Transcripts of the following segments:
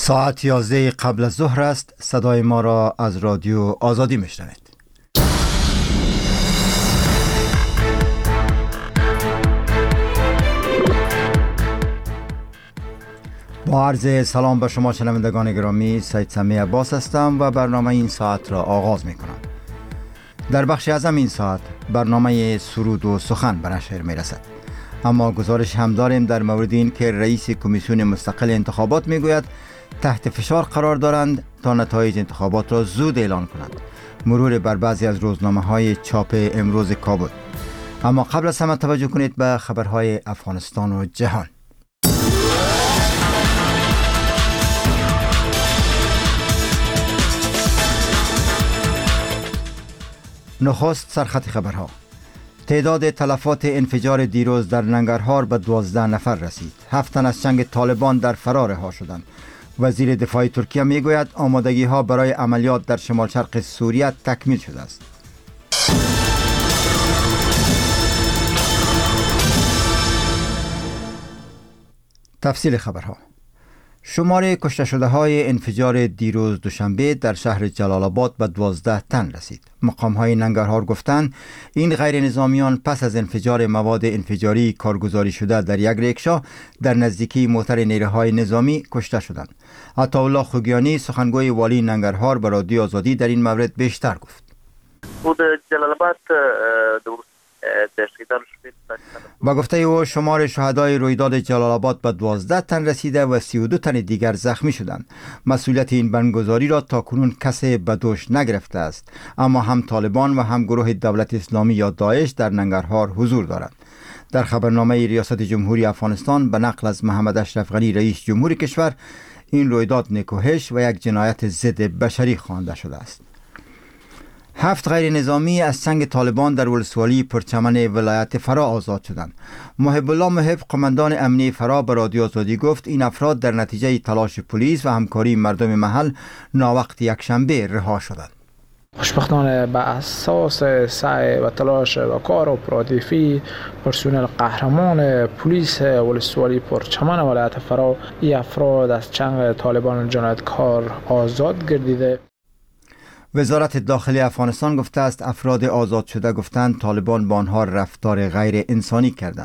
ساعت 11 قبل از ظهر است. صدای ما را از رادیو آزادی میشنوید. با عرض سلام به شما شنوندگان گرامی، سید سمی عباس هستم و برنامه این ساعت را آغاز می کنم. در بخش اعظم این ساعت برنامه سرود و سخن به نشر می رسد، اما گزارش هم داریم در مورد این که رئیس کمیسیون مستقل انتخابات می گوید تحت فشار قرار دارند تا نتایج انتخابات را زود اعلان کنند. مرور بر بعضی از روزنامه های چاپ امروز کابل. اما قبل از همه توجه کنید به خبرهای افغانستان و جهان. نخست سرخط خبرها. تعداد تلفات انفجار دیروز در ننگرهار به 12 نفر رسید. 7 تن از چنگ طالبان در فرار رها شدند. وزیر دفاع ترکیه میگوید آمادگی ها برای عملیات در شمال شرق سوریه تکمیل شده است. تفصیل خبرها. شمار کشته شده های انفجار دیروز دوشنبه در شهر جلال آباد به 12 تن رسید. مقام های ننگرهار گفتند این غیر نظامیان پس از انفجار مواد انفجاری کارگزاری شده در یک ریکشا در نزدیکی موتر نیروهای نظامی کشته شدند. عطاالله خوگیانی سخنگوی والی ننگرهار به رادیو آزادی در این مورد بیشتر گفت. جلال آباد با گفته او شمار شهدای رویداد جلال آباد به 12 تن رسیده و 32 تن دیگر زخمی شدند. مسئولیت این بمبگذاری را تاکنون کسی به دوش نگرفته است، اما هم طالبان و هم گروه دولت اسلامی یا داعش در ننگرهار حضور دارند. در خبرنامه ریاست جمهوری افغانستان به نقل از محمد اشرف غنی رئیس جمهور کشور این رویداد نکوهش و یک جنایت ضد بشری خوانده شده است. 7 غیر نظامی از چنگ طالبان در ولسوالی پرچمن ولایت فرا آزاد شدند. محب الله محب قماندان امنی فرا به رادیو آزادی گفت این افراد در نتیجه تلاش پلیس و همکاری مردم محل ناوقت یکشنبه رها شدند. خوشبختانه به اساس سعی و تلاش و کار اپراتیفی پرسنل قهرمان پلیس ولسوالی پرچمن ولایت فرا این افراد از چنگ طالبان جنایتکار آزاد گردیده. وزارت داخلی افغانستان گفته است افراد آزاد شده گفتند طالبان با آنها رفتار غیر انسانی کردند.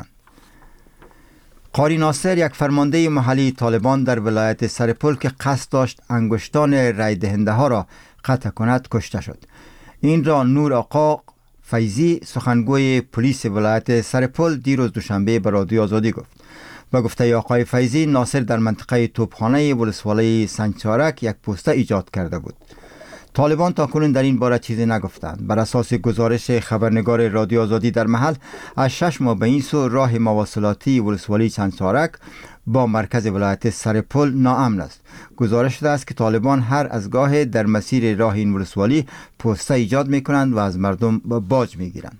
قاری ناصر یک فرمانده محلی طالبان در ولایت سرپل که قصد داشت انگشتان رای دهنده ها را قطع کند کشته شد. این را نور آقا فیضی سخنگوی پلیس ولایت سرپل دیروز دوشنبه به رادیو آزادی گفت. با گفته آقای فیضی ناصر در منطقه توپخانه ولسوالی سنگچارک یک پوسته ایجاد کرده بود. طالبان تاکنون در این باره چیزی نگفتند. بر اساس گزارش خبرنگار رادیو آزادی در محل از 6 ماه به این سو راه مواصلاتی ولسوالی سنگچارک با مرکز ولایت سرپل ناامن است. گزارش شده است که طالبان هر از گاه در مسیر راه این ولسوالی پوسته ایجاد می کنند و از مردم باج می گیرند.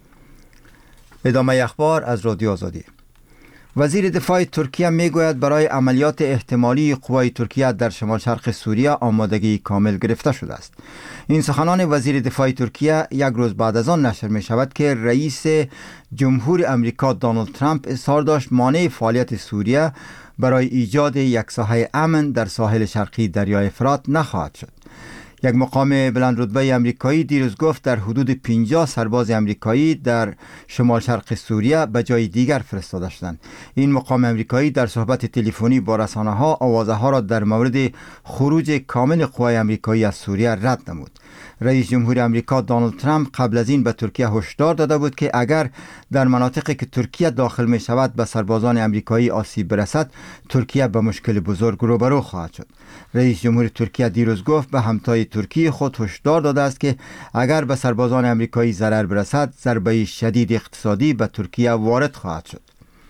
ادامه اخبار از رادیو آزادی. وزیر دفاع ترکیه میگوید برای عملیات احتمالی قوای ترکیه در شمال شرق سوریه آمادگی کامل گرفته شده است. این سخنان وزیر دفاع ترکیه یک روز بعد از آن نشر می شود که رئیس جمهور امریکا دونالد ترامپ اصرار داشت مانع فعالیت سوریه برای ایجاد یک ساحه امن در ساحل شرقی دریای فرات نخواهد شد. یک مقام بلند رتبه امریکایی دیروز گفت در حدود 50 سرباز امریکایی در شمال شرق سوریه به جای دیگر فرستاده شدند. این مقام امریکایی در صحبت تلفنی با رسانه‌ها آوازه‌ها را در مورد خروج کامل قوای امریکایی از سوریه رد نمود. رئیس جمهور امریکا دونالد ترامپ قبل از این به ترکیه هشدار داده بود که اگر در مناطقی که ترکیه داخل می شود به سربازان امریکایی آسیب برسد، ترکیه به مشکل بزرگ روبرو خواهد شد. رئیس جمهور ترکیه دیروز گفت به همتای ترکیه خود هشدار داده است که اگر به سربازان امریکایی ضرر برسد، ضربه شدید اقتصادی به ترکیه وارد خواهد شد.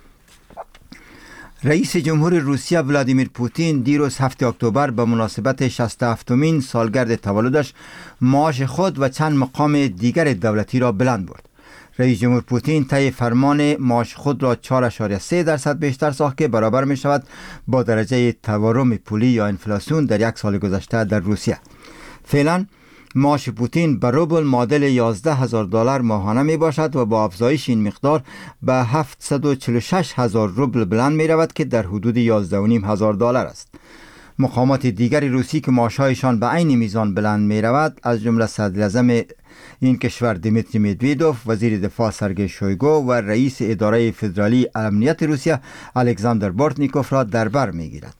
رئیس جمهور روسیه ولادیمیر پوتین دیروز 7 اکتبر به مناسبت 67مین سالگرد تولدش معاش خود و چند مقام دیگر دولتی را بلند برد. رئیس جمهور پوتین طی فرمان معاش خود را 4.3% بیشتر ساخت که برابر می شود با درجه تورم پولی یا انفلاسیون در یک سال گذشته در روسیه. فعلا معاش پوتین به روبل معادل $11,000 ماهانه می باشد و با افزایش این مقدار به 746,000 روبل بلند می رود که در حدود $11,500 است. مقامات دیگر روسی که معاشهایشان به عین میزان بلند می رود، از جمله صدراعظم این کشور دیمیتری مدویدوف، وزیر دفاع سرگئی شویگو و رئیس اداره فدرالی امنیت روسیه الکساندر بورتنیکوف را در بر می گیرد.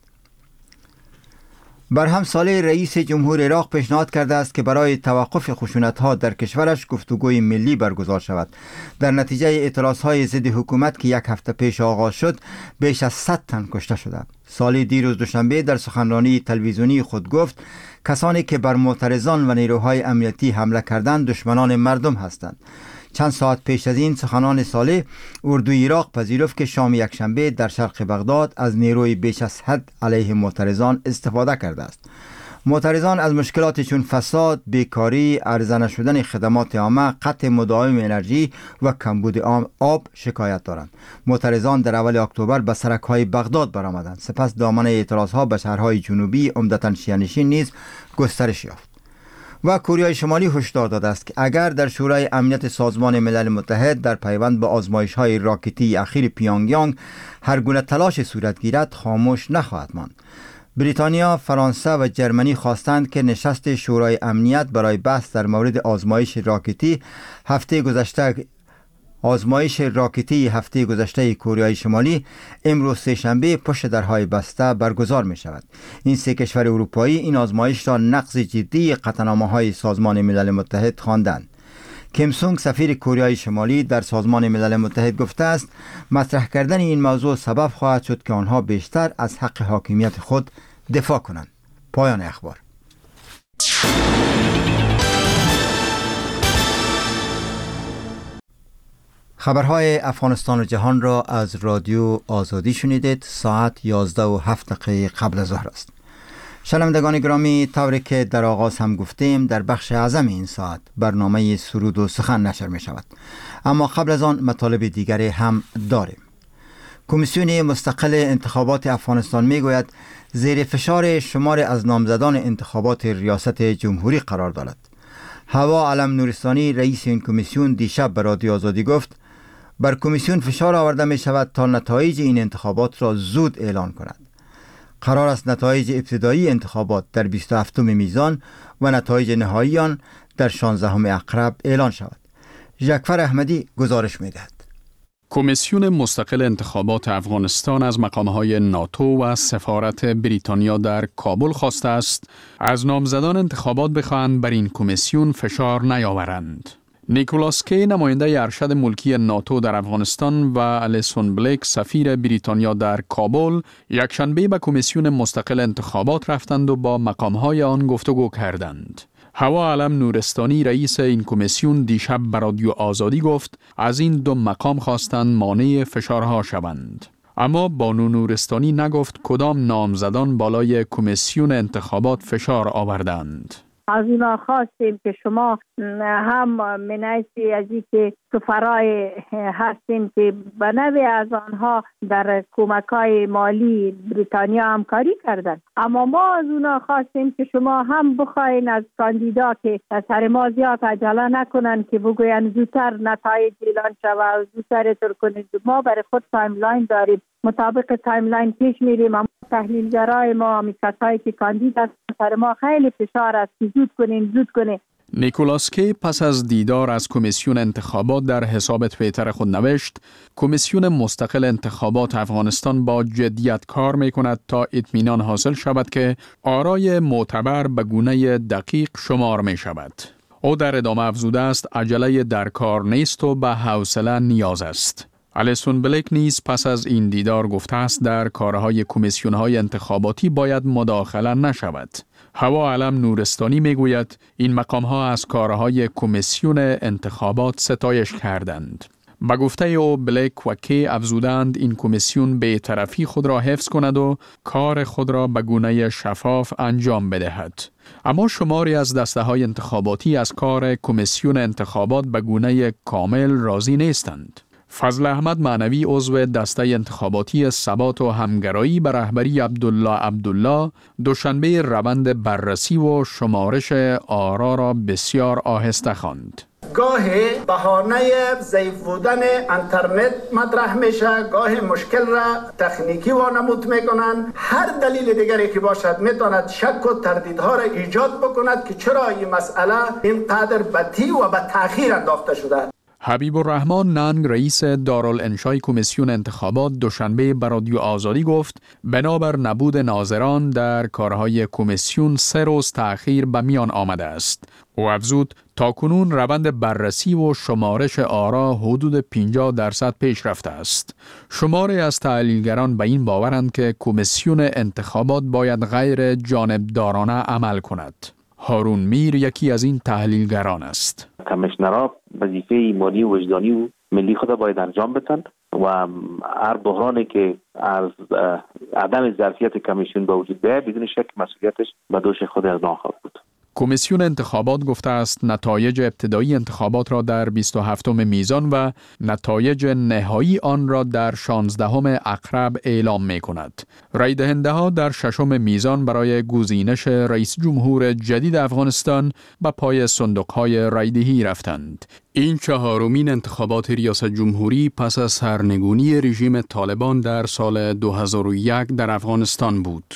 برهم صالح رئیس جمهور عراق پیشنهاد کرده است که برای توقف خشونت‌ها در کشورش گفتگوی ملی برگزار شود. در نتیجه اعتراضهای ضد حکومت که یک هفته پیش آغاز شد، بیش از 100 تن کشته شدند. صالح دیروز دوشنبه در سخنرانی تلویزیونی خود گفت کسانی که بر معترضان و نیروهای امنیتی حمله کردند دشمنان مردم هستند. چند ساعت پیش از این سخنان صالح، اردوی عراق پذیرفت که شام یکشنبه در شرق بغداد از نیروی بیش از حد علیه معترضان استفاده کرده است. معترضان از مشکلات چون فساد، بیکاری، عرضه نشدن خدمات عامه، قطع مداوم انرژی و کمبود آب شکایت دارند. معترضان در اول اکتبر به سرک‌های بغداد برآمدند. سپس دامنه اعتراضها به شهرهای جنوبی عمدتاً شیعه‌نشین نیز گسترش یافت. و کره شمالی هشدار داده است که اگر در شورای امنیت سازمان ملل متحد در پیوند به آزمایش‌های راکتی اخیر پیونگیانگ هر گونه تلاش صورت گیرد، خاموش نخواهد ماند. بریتانیا، فرانسه و جرمنی خواستند که نشست شورای امنیت برای بحث در مورد آزمایش راکتی هفته گذشته کره شمالی امروز سه‌شنبه پشت درهای بسته برگزار می شود. این سه کشور اروپایی این آزمایش را نقض جدی قطعنامه‌های سازمان ملل متحد خواندند. کیم سونگ سفیر کره شمالی در سازمان ملل متحد گفته است مطرح کردن این موضوع سبب خواهد شد که آنها بیشتر از حق حاکمیت خود دفاع کنند. پایان اخبار. خبرهای افغانستان و جهان را از رادیو آزادی شنیدید. ساعت 11:07 قبل ظهر است. شنوندگان گرامی، طوری که در آغاز هم گفتیم، در بخش اعظم این ساعت برنامه سرود و سخن نشر می شود. اما قبل از آن مطالب دیگری هم داریم. کمیسیون مستقل انتخابات افغانستان می گوید زیر فشار شمار از نامزدان انتخابات ریاست جمهوری قرار دارد. هوا علم نورستانی رئیس این کمیسیون دیشب به رادیو آزادی گفت بر کمیسیون فشار آورده می شود تا نتایج این انتخابات را زود اعلان کند. قرار است نتایج ابتدایی انتخابات در 27 میزان و نتایج نهایی آن در 16 اقرب اعلان شود. ژکفر احمدی گزارش می دهد. کمیسیون مستقل انتخابات افغانستان از مقامهای ناتو و سفارت بریتانیا در کابل خواسته است از نامزدان انتخابات بخواهند بر این کمیسیون فشار نیاورند. نیکولاس کی نماینده ارشد ملکی ناتو در افغانستان و الیسون بلیک سفیر بریتانیا در کابل یکشنبه به کمیسیون مستقل انتخابات رفتند و با مقامهای آن گفتگو کردند. هوا علم نورستانی رئیس این کمیسیون دیشب به رادیو آزادی گفت از این دو مقام خواستند مانع فشارها شوند. اما بانو نورستانی نگفت کدام نامزدان بالای کمیسیون انتخابات فشار آوردند. از اونا خواستیم که شما هم منعیسی از این که سفرای هستیم که به نوع از آنها در کمک‌های مالی بریتانیا همکاری کردن، اما ما از اونا خواستیم که شما هم بخواین از کاندیدا که سر ما زیاد عجله نکنن که بگوین زودتر نتایج اعلان شود و زودتر تر کنید. ما برای خود تایملاین داریم، مطابق تایملاین پیش میریم، اما تحلیلگرای ما کسایی که کاندید هستن سر ما خیلی فشار است که زود کنین. نیکولاس کی پس از دیدار از کمیسیون انتخابات در حساب توییتر خود نوشت کمیسیون مستقل انتخابات افغانستان با جدیت کار می کند تا اطمینان حاصل شود که آرای معتبر به گونه دقیق شمار می شود. او در ادامه افزوده است عجله در کار نیست و به حوصله نیاز است. الیسون بلیک نیز پس از این دیدار گفته است در کارهای کمیسیون‌های انتخاباتی باید مداخله نشود. هوا علم نورستانی میگوید این مقام‌ها از کارهای کمیسیون انتخابات ستایش کردند. به گفته او بلیک و کی افزودند این کمیسیون بی‌طرفی خود را حفظ کند و کار خود را به گونه شفاف انجام بدهد. اما شماری از دسته‌های انتخاباتی از کار کمیسیون انتخابات به گونه کامل راضی نیستند. فضل احمد معنوی عضو دسته انتخاباتی ثبات و همگرایی به رهبری عبدالله دوشنبه روند بررسی و شمارش آرا را بسیار آهسته خواند. گاهی بهانه ضعیف بودن اینترنت مطرح میشه، گاهی مشکل را تکنیکی وانمود میکنن، هر دلیل دیگری که باشد میتواند شک و تردیدها را ایجاد بکند که چرا این مسئله اینقدر بطیء و به تأخیر انداخته شده. حبیب الرحمن ننگ رئیس دارالانشای کمیسیون انتخابات دوشنبه به رادیو آزادی گفت بنابر نبود ناظران در کارهای کمیسیون 3 روز تأخیر به میان آمده است. او افزود تاکنون روند بررسی و شمارش آرا حدود 50% پیش رفته است. شماری از تحلیلگران به این باورند که کمیسیون انتخابات باید غیر جانبدارانه عمل کند. هارون میر یکی از این تحلیلگران است. کمیشنرها وظیفه مالی و وجدانی و ملی خود باید انجام بدن و هر بحرانی که از عدم ظرفیت کمیسیون به وجود بیاید بدون شک مسئولیتش به دوش خود اقدام خواهد بود. کمیسیون انتخابات گفته است نتایج ابتدایی انتخابات را در 27 میزان و نتایج نهایی آن را در 16 اکتبر اعلام می کند. رای دهنده ها در 6 میزان برای گزینش رئیس جمهور جدید افغانستان به پای صندوق های رایدهی رفتند. این 4مین انتخابات ریاست جمهوری پس از سرنگونی رژیم طالبان در سال 2001 در افغانستان بود.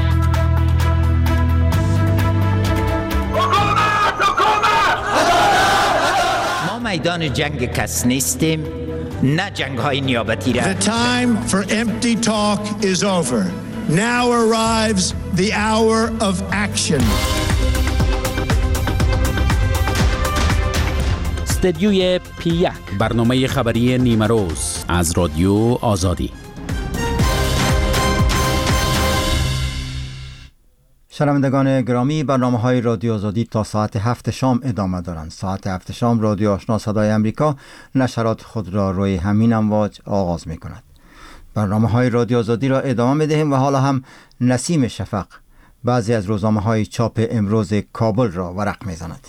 میدان جنگ کس نیستیم، نه جنگ های نیابتی را. The time for empty talk is over. Now arrives the hour of action. استدیوی P1 برنامه خبری نیمه روز از رادیو آزادی. شنوندگان گرامی، برنامه‌های رادیو آزادی تا ساعت 7 شام ادامه دارند. ساعت 7 شام رادیو آشنا صدای امریکا نشرات خود را روی همین امواج آغاز می‌کند. برنامه‌های رادیو آزادی را ادامه می‌دهیم و حالا هم نسیم شفق بعضی از روزنامه‌های چاپ امروز کابل را ورق می‌زند.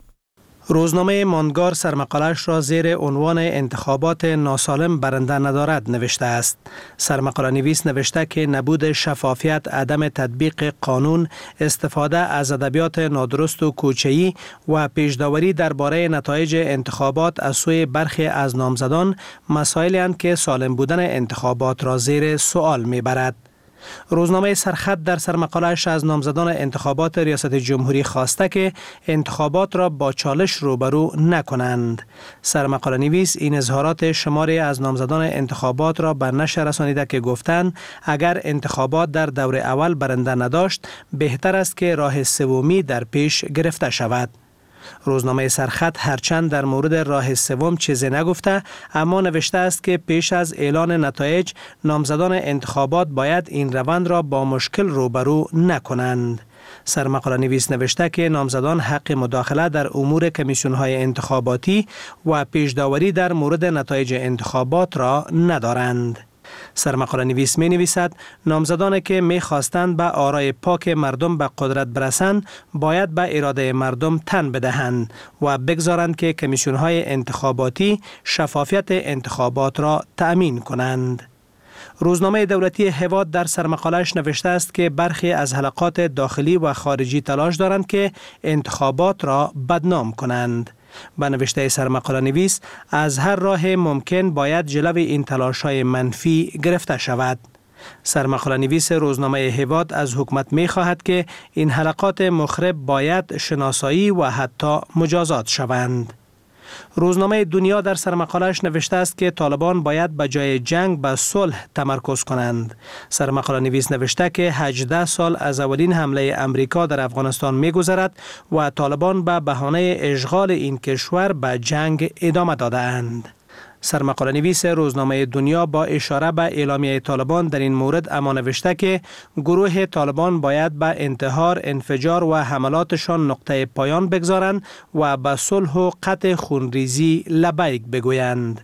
روزنامه ماندگار سرمقاله‌اش را زیر عنوان انتخابات ناسالم برنده ندارد نوشته است. سرمقاله نویس نوشته که نبود شفافیت، عدم تطبیق قانون، استفاده از ادبیات نادرست و کوچه‌ای و پیش‌داوری درباره نتایج انتخابات از سوی برخی از نامزدان مسائلی اند که سالم بودن انتخابات را زیر سوال می‌برد. روزنامه سرخط در سرمقاله‌اش از نامزدان انتخابات ریاست جمهوری خواسته که انتخابات را با چالش روبرو نکنند. سرمقاله نویس این اظهارات شماری از نامزدان انتخابات را به نشر رسانیده که گفتند اگر انتخابات در دور اول برنده نداشت بهتر است که راه سومی در پیش گرفته شود. روزنامه سرخط هرچند در مورد راه سوم چیزی نگفته، اما نوشته است که پیش از اعلان نتایج نامزدان انتخابات باید این روند را با مشکل روبرو نکنند. سرمقاله نویس نوشته که نامزدان حق مداخله در امور کمیسیون‌های انتخاباتی و پیش‌داوری در مورد نتایج انتخابات را ندارند. سرمقاله نویس می نویسد نامزدانی که می خواستند به آرای پاک مردم به قدرت برسند باید به اراده مردم تن بدهند و بگذارند که کمیسیون های انتخاباتی شفافیت انتخابات را تأمین کنند. روزنامه دولتی هواد در سرمقاله‌اش نوشته است که برخی از حلقات داخلی و خارجی تلاش دارند که انتخابات را بدنام کنند. به نوشته سرمقاله نویس از هر راه ممکن باید جلوی این تلاش‌های منفی گرفته شود. سرمقاله نویس روزنامه هواد از حکومت می خواهد که این حلقات مخرب باید شناسایی و حتی مجازات شوند. روزنامه دنیا در سرمقاله‌اش نوشته است که طالبان باید به جای جنگ به صلح تمرکز کنند. سرمقاله نویس نوشته که 18 سال از اولین حمله امریکا در افغانستان می‌گذرد و طالبان به بهانه اشغال این کشور به جنگ ادامه داده‌اند. سرمقاله نویس روزنامه دنیا با اشاره به اعلامیه طالبان در این مورد اما نوشته که گروه طالبان باید به انتحار، انفجار و حملاتشان نقطه پایان بگذارند و به صلح و قطع خونریزی لبیک بگویند.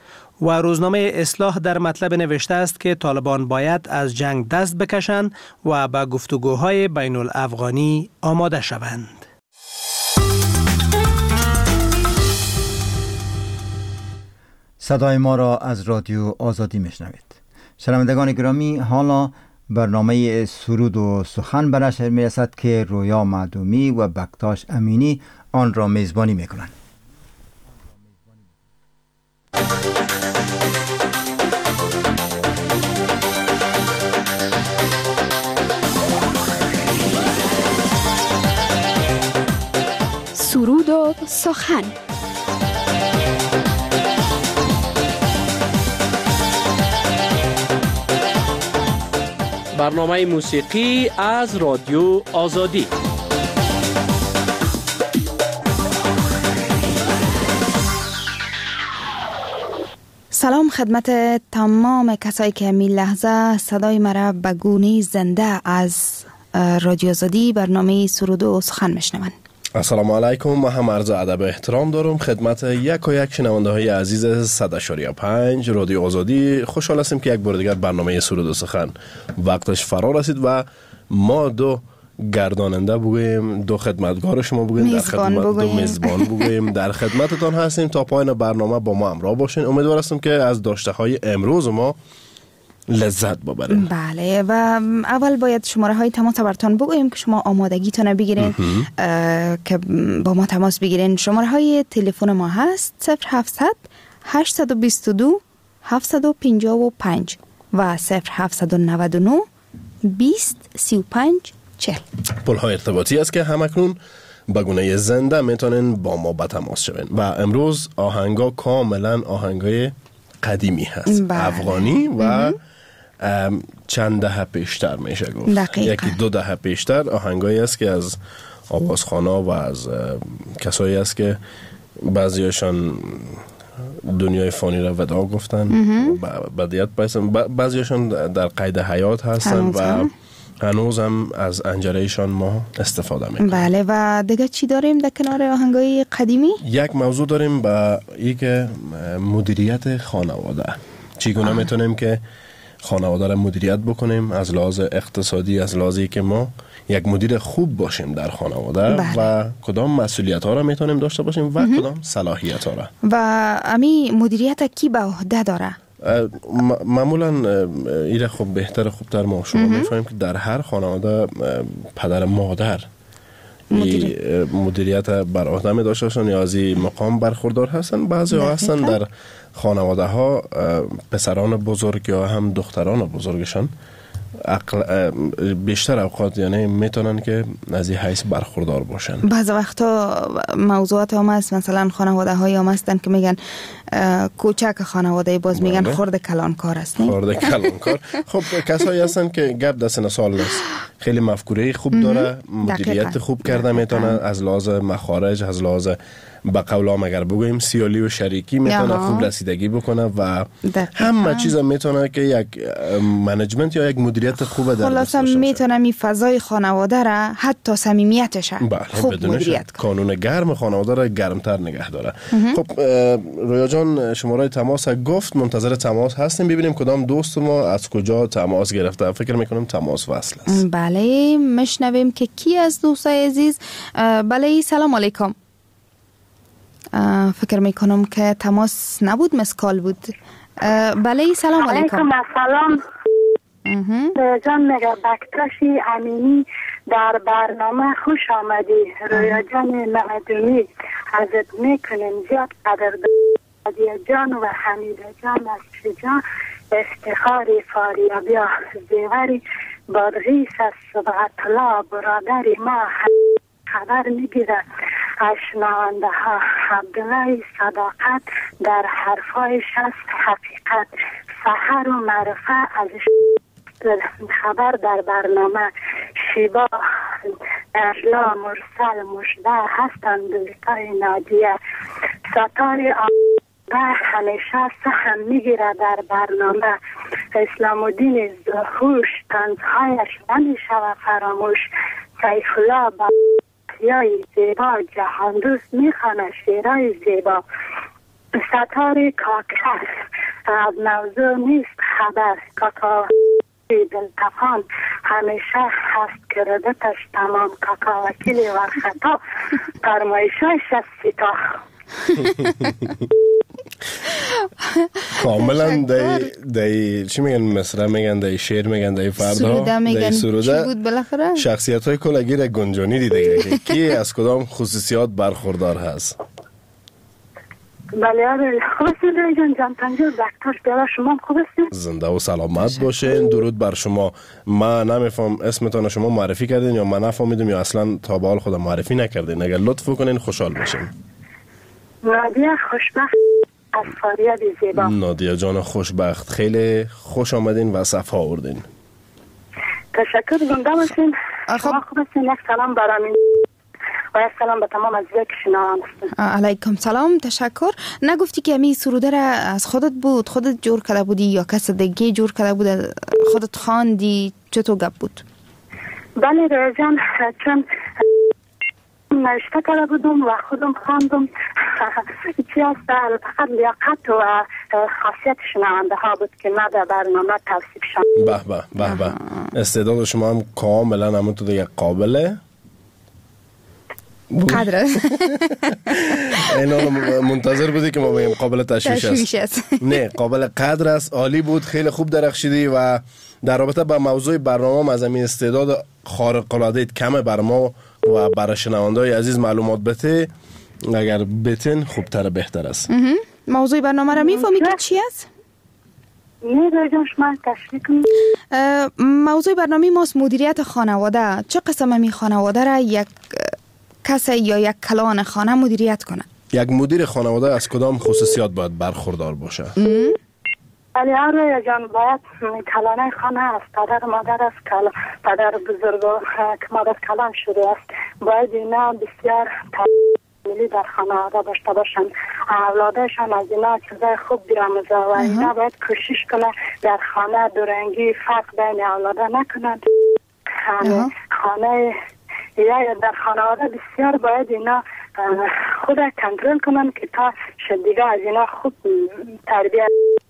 و روزنامه اصلاح در مطلب نوشته است که طالبان باید از جنگ دست بکشند و به گفتگوهای بین الافغانی آماده شوند. صدای ما را از رادیو آزادی میشنوید. شنوندگان گرامی، حالا برنامه سرود و سخن به نشر میرسد که رویا معدومی و بکتاش امینی آن را میزبانی میکنند. سرود و سخن. برنامه موسیقی از رادیو آزادی. سلام خدمت تمام کسایی که می لحظه صدای مرا به گونه زنده از رادیو آزادی برنامه سرود و سخن میشنوند. السلام علیکم. ما هم عرض ادب و احترام دارم خدمت یک و یک شنونده های عزیز 100.5 رادیو آزادی. خوشحال هستیم که یک بار دیگر برنامه سرود و سخن وقتش فرا رسید و ما دو گرداننده بگوییم، دو خدمتگار شما بگوییم، دو میزبان بگوییم در خدمتتان هستیم تا پایان برنامه با ما همراه باشین. امیدوار هستم که از داشته های امروز ما لذت ببرین. بله، و اول باید شماره های تماس براتون بگوییم که شما آمادگیتون بگیرین که با ما تماس بگیرین. شماره های تلفن ما هست 0700 822 755 و 0799 20 35 40. پل های ارتباطی است که همکنون به گونه زنده میتونین با ما به تماس شوین و امروز آهنگا کاملا آهنگای قدیمی هست. بله. افغانی و چند دهه پیشتر میشه گفت. دقیقا. یکی 2 دهه پیشتر آهنگایی است که از آوازخوانا و از کسایی است که بعضیاشان دنیای فانی را ودا گفتن، بدیت پایستن، بعضیاشان در قید حیات هستن و هنوز هم از انجرهشان ما استفاده میکنیم. بله، و دیگه چی داریم در کنار آهنگای قدیمی؟ یک موضوع داریم با ای که مدیریت خانواده. چگونه میتونیم که خانواده را مدیریت بکنیم از لحاظ اقتصادی، از لحاظی که ما یک مدیر خوب باشیم در خانواده. بله. و کدام مسئولیت ها را میتونیم داشته باشیم و کدام صلاحیت ها را. و امی مدیریت کی به عهده داره؟ معمولا ایره خوبتر ما شما میفهمیم که در هر خانواده پدر مادر مدیریت بر عهده می داشتن یا از این مقام برخوردار هستن. بعضی ها هستن در خانواده ها پسران بزرگ یا هم دختران بزرگشان بیشتر اوقات یعنی میتونن که از این حیث برخوردار باشن. بعض وقتا موضوعات هم هست، مثلا خانواده های هم هستن که میگن کوچک خانواده، باز میگن خرد کلانکار است. خرد کلانکار. خب کسایی هستن که گپ دست سال نیست، خیلی مفکوره خوب داره، مدیریت خوب کرده میتونه، از لحاظ مخارج، از لحاظ با قولام اگر بگویم سیالی و شریکی میتونه خوب رسیدگی بکنه و همه چیز میتونه که یک منیجمنت یا یک مدیریت خوب در دست باشه. میتونه می فضای خانواده را حتی صمیمیتش خوب مدیریت کنه. کانون گرم خانواده را گرمتر نگه داره. خب رویا جان شماره تماس گفت، منتظر تماس هستیم ببینیم کدام دوست ما از کجا تماس گرفته. فکر میکنم تماس وصل است. بله، مشنویم که کی از دوستای عزیز. بله، سلام علیکم. فکر میکنم که تماس نبود، مسکال بود. بله، سلام علیکم. سلام جان، میگه بکتاشی امینی در برنامه خوش آمدی. رویا جان معدومی ازت میکنیم زیاد قدردانی جان و حمیده جان از شجاع افتخاری فاریابی زیوری بادغیس از صبغت الله برادری ما خبر میگیره از شنونده ها. عبدالله صداقت در حرفایش است حقیقت، سحر و معرفه از خبر در برنامه. شیبا اجلا مرسل مشده هستند دوستای نادیه. ستاره همیشه سهم میگیره در برنامه. اسلام الدین زخوش طنزهایش نمیشود فراموش. سیف الله یای زیبا جهان دوست میخوانه شیرای زیبا. ستاره کاکش از موضوع نیست خبر، کاکا دلتفان همیشه هست کردتش تمام. کاکا وکیل و خطا فرمایشایش از سیتا. کاملا دی چی میگن مصرع میگن دی شعر میگن دی فردا سروده میگن سروده چی بود بالاخره شخصیت های کلگیر گنجانی دیده که کی از کدام خصوصیات برخوردار هست. بله خوب هستید جان تنجور دکتر بیار شما خوب هستید زنده و سلامت باشین. درود بر شما. من نمیفهم اسمتان شما معرفی کردین یا من نفهمیدم یا اصلا تا به حال خودم معرفی نکردین. اگر لطف کنین خوشحال باشین. نادیا خوشبخت از فاریاب زیبا. نادیا جان خوشبخت خیلی خوش آمدین و صفا آوردین. تشکر زنده باشین. شما خوب هستین. یک سلام برامین و یک سلام به تمام عزیزایی که شنوان هستن. علیکم سلام. تشکر. نگفتی که امی سروده را از خودت بود خودت جور کرده بودی یا کس دیگه جور کرده بود خودت خواندی چطور گپ بود؟ بله رایجان چون نوشته کرده بودم و خودم خواندم چی هست فقط لیاقت و خاصیت شنونده ها بود که نه در برنامه توصیف شد. به به استعداد شما هم کاملا همونطور دیگه قابله قدره. اینا منتظر بودی که ما بگیم قابل تشویش است. نه قابل قدر است. عالی بود. خیلی خوب درخشیدی و در رابطه با موضوع برنامه از این استعداد خارق العاده کمه بر ما و برای شنونده‌های عزیز معلومات بده. اگر بتین خوبتر بهتر است. موضوع برنامه را میفهمی که چی است؟ نه راجعش من تشریح کنم. موضوع برنامه ماست مدیریت خانواده. چه قسم می خانواده را یک کسی یا یک کلان خانه مدیریت کنه؟ یک مدیر خانواده از کدام خصوصیات باید برخوردار باشه؟ ولی آره جان باید کلانه خانه است. پدر مادر است پدر بزرگ که مادر کلان شده است. باید اینا بسیار ملی در خانواده داشته باشند. اولادشان از اینا چیزای خوب بیاموزه و اینا باید کوشش کنه در خانه دورنگی فرق بین اولاده نکنند. خانه یا در خانواده بسیار باید اینا خود کنترل کنن که تا شدیگه از اینا خوب تربیت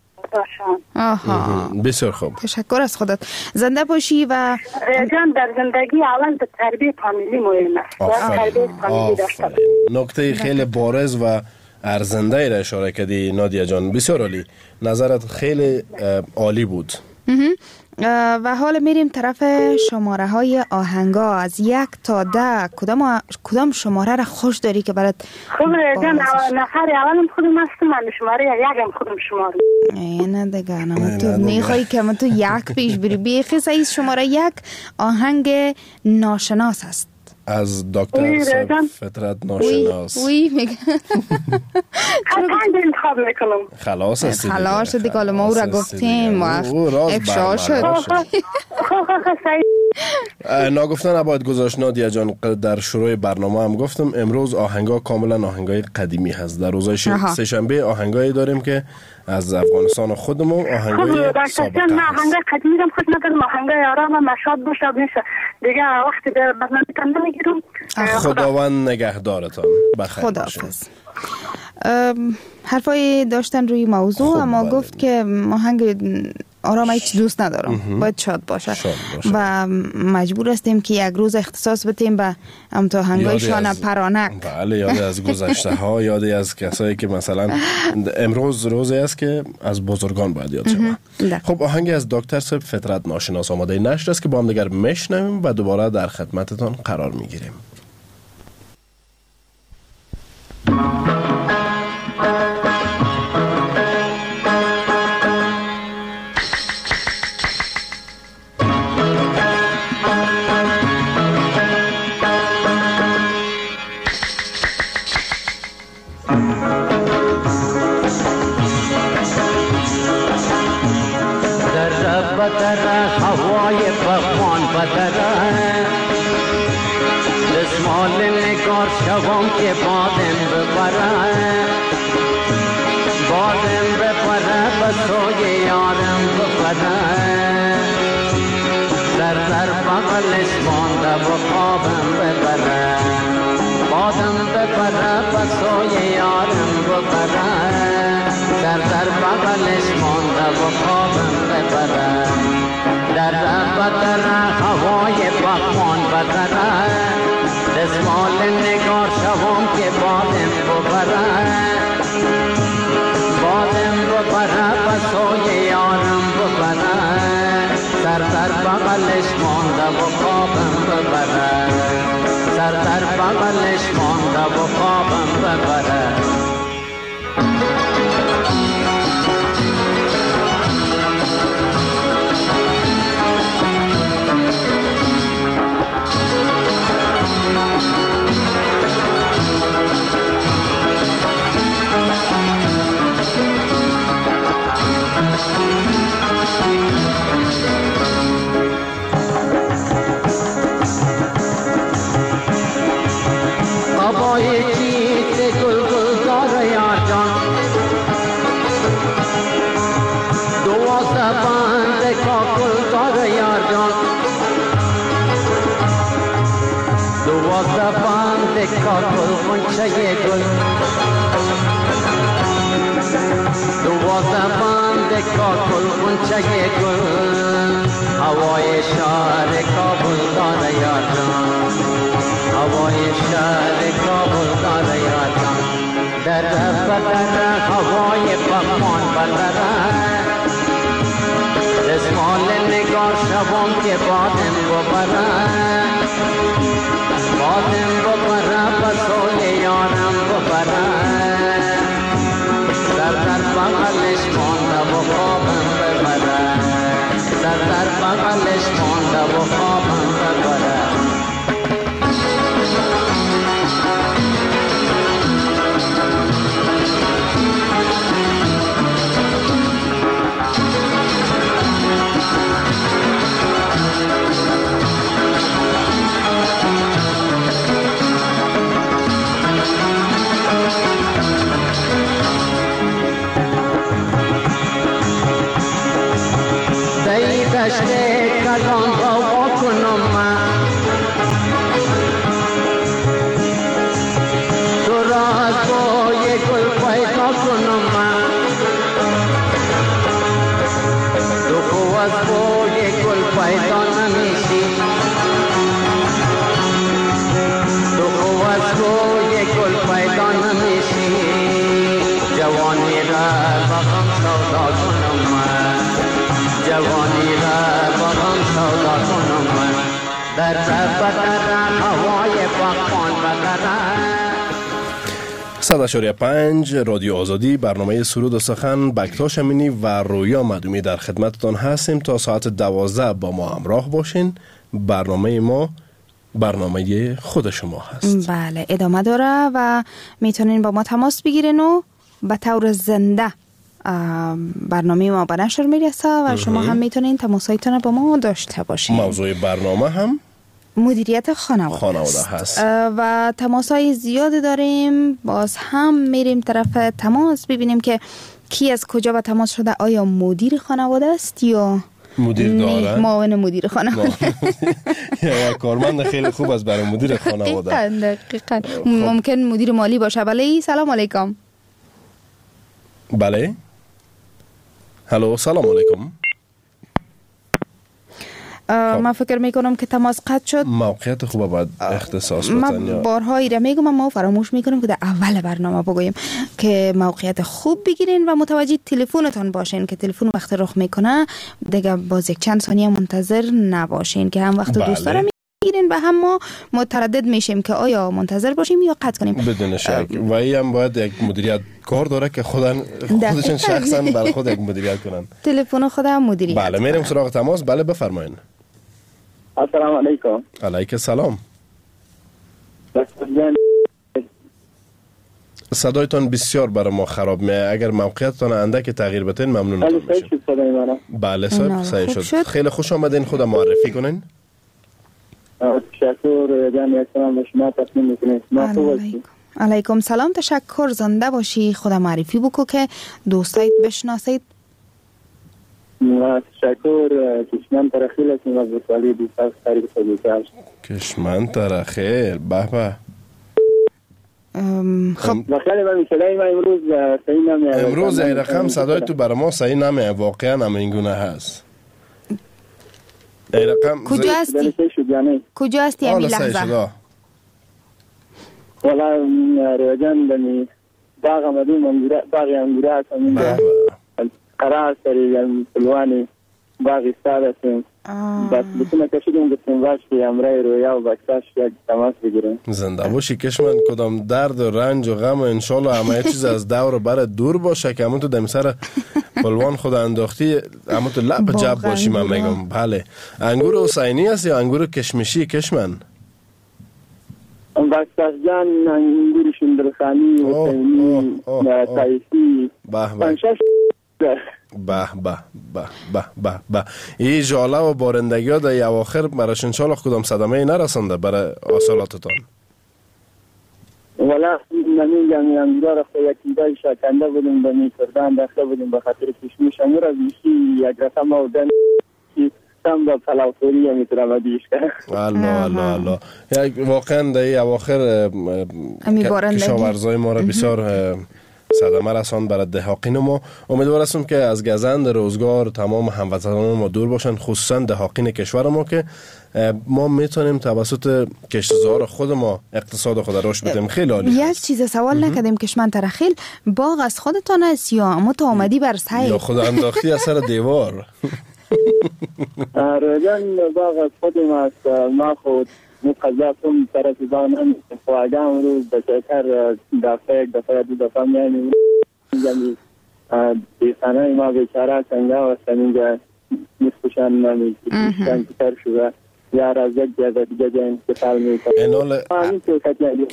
باشن. بسیار خوب. تشکر از خودت. زنده باشی و جان در زندگی اول به تربیت فامیلی مهم است. تربیت فامیلی داشته باشی. نکته خیلی بارز و ارزنده ای را اشاره کردی نادیا جان. بسیار عالی. نظرت خیلی عالی بود. و حالا میریم طرف شماره های آهنگا. از 1 تا 10 کدام شماره را خوش داری که برات؟ خوب جان نفر اولم خودم هستم. من شماره 1 هم خودم شماره. نه دیگه نه تو میخوای که من تو 1 پیش بری. بیخی سعید شماره 1 آهنگ ناشناس است از دکتر فطرت ناشناس. وی میگه انتخاب میکنم. خلاص است خلاص دیگه. حالا ما او را گفتیم و افشا شد. ناگفتن نباید گذاشت نادیا جان. در شروع برنامه هم گفتم امروز آهنگا کاملا آهنگای قدیمی هست. در روزای سه شنبه آهنگایی داریم که از افغانستان خودمون آهنگای سابقه هست. آهنگای قدیمی هم خود ندارم. آهنگای آرام مشاد باشه میشه دیگه. وقتی در برنامه تنده میگیرم. خداوند نگهدارتان. بخیر خداحافظ. حرفای داشتن روی موضوع اما گفت که آهنگ آرام هیچ دوست ندارم. باید شاد باشه و مجبور هستیم که یک روز اختصاص بدیم به همون آهنگای شانه پرانک. بله یادی از گذشته ها. یادی از کسایی که مثلا امروز روزی است که از بزرگان باید یاد شود. خب آهنگی از دکتر فطرت ناشناس آماده نشر است که با هم دیگر میشنویم و دوباره در خدمتتان قرار میگیریم. هوای پخوان بدره دستمال نگار شوم که بادم ببره بسوی یارم ببره در بغلش مانده و خوابم ببره بادم ببره بسوی یارم ببره در بغلش مانده و خوابم ببره در هوای پخوان بدره دستمال نگار شوم که بادم ببره بادم و خوابم ببره سر در بغلش مانده و خوابم ببره کاکل خونچه گل دوازده بند کاکل خونچه گل هوای شهر کابل داره یار جان هوای شهر کابل داره یار جان در بدر هوای پاکمان بدر رسمال نگار شبم که بادم ببره بادم ببره بسول یارم ببره سر در بغلش مانده و خوابم ببره سر در بغلش مانده و خوابم ببره دشته کلان با کنم من تو را از بوی گل پیدا کنم من تو کو از بوی گل پیدا نمیشی تو کو از بوی گل پیدا نمیشی جوانی را بغم سودا کنم من جوانی را بغم سودا کنم من در بدر هوای پاکان بدر 100.5 رادیو آزادی برنامه سرود و سخن بکتاش امینی و رویا مدومی در خدمتتان هستیم تا ساعت 12 با ما همراه باشین. برنامه ما برنامه خود شما هست. بله ادامه داره و میتونین با ما تماس بگیرین و به طور زنده برنامه ما به نشر میرسه و شما هم میتونین تماسایتون با ما داشته باشین. موضوع برنامه هم مدیریت خانواده هست و تماسای زیاد داریم. باز هم میریم طرف تماس ببینیم که کی از کجا به تماس شده، آیا مدیر خانواده است یا مدیر دارن؟ معاون مدیر خانواده یا کارمند خیلی خوب است برای مدیر خانواده. دقیقاً ممکن مدیر مالی باشه. بله سلام علیکم. بله هلو سلام علیکم. من فکر میکنم که تماس قطع شد. موقعیت خوبه باید اختصاص بدن. من بارهایی را میگم ما فراموش میکنم که در اول برنامه بگویم که موقعیت خوب بگیرین و متوجه تلفنتون باشین که تلفن وقت رخ میکنه دیگه باز یک چند ثانیه منتظر نباشین که هم وقت دوست داره میگیرین و هم ما متردد میشیم که آیا منتظر باشیم یا قطع کنیم. بدون شک و این هم باید یک مدیریت کار داره که خودشون شخصا بر خود یک مدیریت کنن. تلفن خودم مدیریت. بله میریم سراغ تماس. بله بفرمایید. السلام علیکم. علیک السلام. صدایتان بسیار برای ما خراب میه. اگر موقعیتتان اندک تغییر بدین ممنون میشم. بله صاحب صحیح شد. خیلی خوش آمدین. خودم معرفی کنین. تشکر جان سلام به شما تقدیم میکنم. علیکم سلام. تشکر. زنده باشی. خودم معرفی بکو که دوستایت بشناسید. تشکر. کشمن ترخیل هستیم از وسالی دوست خریب صدیقه. کشمن ترخیل به به. خب بخیلی من صدای من امروز صحیح نمیه. امروز این رقم صدای تو برای ما صحیح نمیه. واقعا هم این گونه هست. این رقم کجا هستی؟ کجا هستی همین لحظه؟ والا رویجان دمی باغ آمدیم باغ انگوره هستم اینجا قرار سری پلوانی باغ ایستاد هستیم. بس بتونه کشیدیم گفتیم باش که امرای رویا و بکساش یک تماس بگیریم. زنده باشی کشمن. کدام درد و رنج و غم و انشالله همه چیز از دور بر دور باشه که همون تو دم سر پلوان خود انداختی همون تو لب جب باشی. من میگم بله. انگور حسینی است یا انگور کشمشی کشمن؟ بکساش جان انگور شندرخانی حسینی تایفی پنشش به به به به به به. این جاله و بارندگی ها در اواخر براش انشالله کدام صدمه نرسنده برای حاصلاتتان؟ ولی نمیگم انگار خو یکی دای شکنده بودیم به میکردن داخته بودیم به خاطر کشمش امور از میشی یک رقم آودن کم با پلاوفوری میتونم دیش کنم. الله واقعا در اواخر کشاورزای ما را بسیار صدمه رساند برای دهاقین ما. امیدوار هستم که از گزند روزگار تمام هموطنان ما دور باشند، خصوصا دهاقین کشور ما، که ما میتونیم توسط کشتزار خود ما اقتصاد خود رشد بدیم. خیلی عالی. یک چیز سوال نکردیم کشمن ترخیل، باغ از خودتان است یا اما تو آمدی بر سیر؟ یا خود انداختی از سر دیوار؟ رجان باغ از خودم است. ما خود مقضاتم طرف زانم خواهدام روز بچه‌تر دفعه دو دفعه میانیم یعنی بیخانه ما بیچاره سنگا و سنگا نسخشان نمی کتر شده یار از یک جزا دیگه جا انتقال میکنم.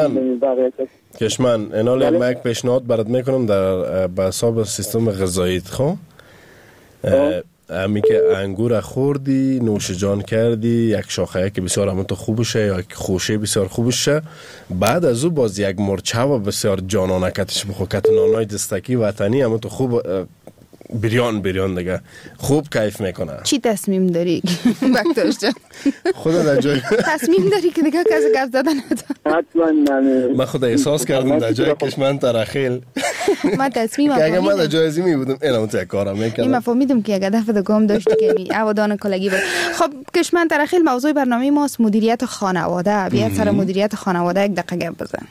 کشمن انال ما یک پیشنهاد برات میکنم در حساب سیستم غذاییت. خب همی که انگور خوردی، نوش جان کردی، یک شاخه که بسیار همون تو خوبشه یا یک خوشه بسیار خوبشه، بعد از او باز یک مرچه و بسیار جانانه کتش بخو، کت نانای دستکی وطنی همون تو خوب بریان دیگه خوب کیف میکنه. چی تصمیم داری بکتاش جان؟ خدا در جای تصمیم داری که دیگه کسی گفت زدن حتما من خود احساس کردم در جای کشمن ترخیل من تصمیمم که اگه من در جایزی می بودم اینم تو یک کارم میکردم. من فهمیدم که اگه دفعه دگام داشتی که عوادان کلگی بود. خب کشمن ترخیل موضوع برنامه ماست مدیریت خانواده. بیاد سر مدیریت خانواده یک دقیقه گپ بزن.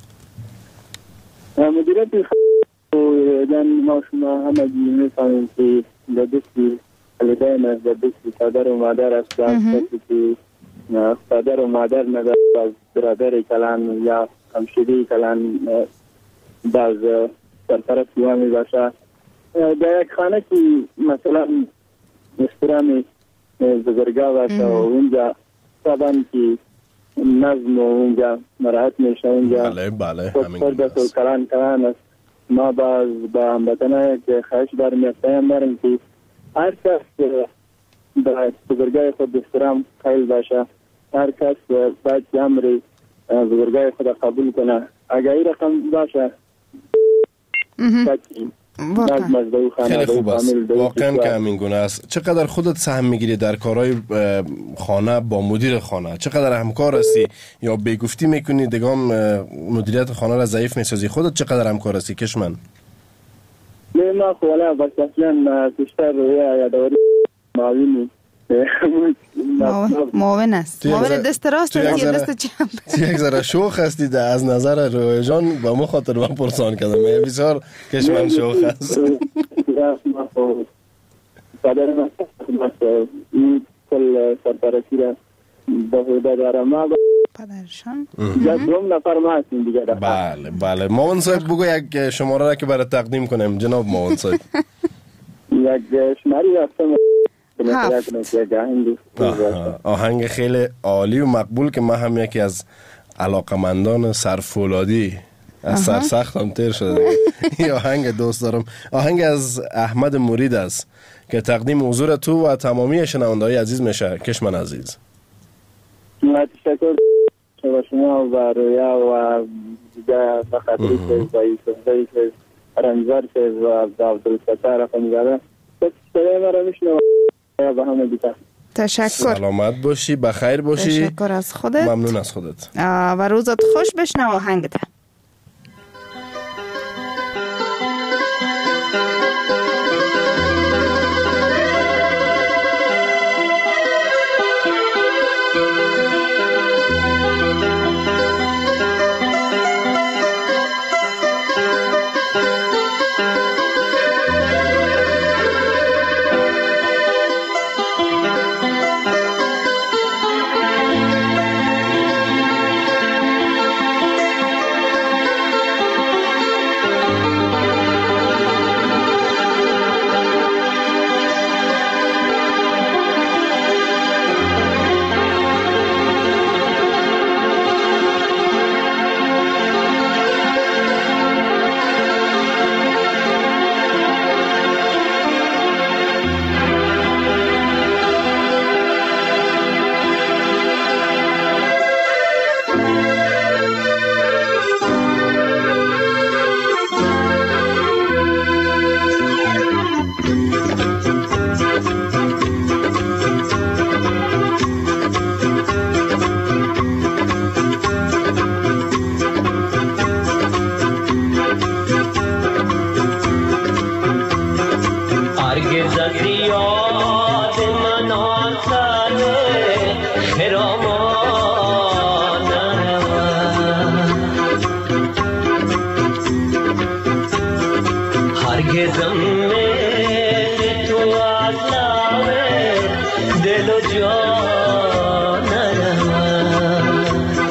مدیریت جان ما شما همه میفهمیم که دستی والدین از دستی پدر و مادر است. که پدر و مادر ندارد از برادر کلان یا همشیری کلان باز سرپرست می باشه. در یک خانه که مثلا احترام بزرگا باشه و اونجا طبعا که نظم و اونجا مراحت میشه اونجا بله خودت و کلان است. ما باز با هموطنان که خواهش داریم که هر کس به بزرگای خود احترام قائل باشه. هر کس باید که امر بزرگای خود قبول کنه. اگر این رقم باشه خیلی خوب است. واقعا که همین گونه است. چقدر خودت سهم میگیری در کارهای خانه با مدیر خانه؟ چقدر همکار هستی یا بگفتی میکنی دگام مدیریت خانه را ضعیف میسازی؟ خودت چقدر همکار هستی کشمن؟ نه ما خوالا بس اصلا بیشتر یادواری معاونی معاون است. معاون دست راست است یا دست چپ؟ یک ذره شوخ هستی از نظر روی جان با ما خاطر من پرسان کردم. بسیار کشمن شوخ است. پدر من این کل سرپرستی را به عهده دارم. ما پدرشان دوم نفر ما هستیم دیگه. بله معاون صاحب بگو یک شماره را که برای تقدیم کنیم جناب معاون صاحب. یک شماری هستم آهنگ خیلی عالی و مقبول که من هم یکی از علاقمندان سرفولادی از سرسختم تیر شده. این آهنگ دوست دارم. آهنگ از احمد مرید است که تقدیم حضور تو و تمامی شنونده‌های عزیز میشه. کشمن عزیز تشکر به شما و رویا و دیگه بخاطری که با یوسفزایی که رنجبر که و عبدالستار خانزاده تشکر مرا میشنم به همه بیتر. تشکر. سلامت باشی، بخیر باشی. تشکر از خودت. ممنون از خودت و روزت خوش. بشنو آهنگت. جا نرود.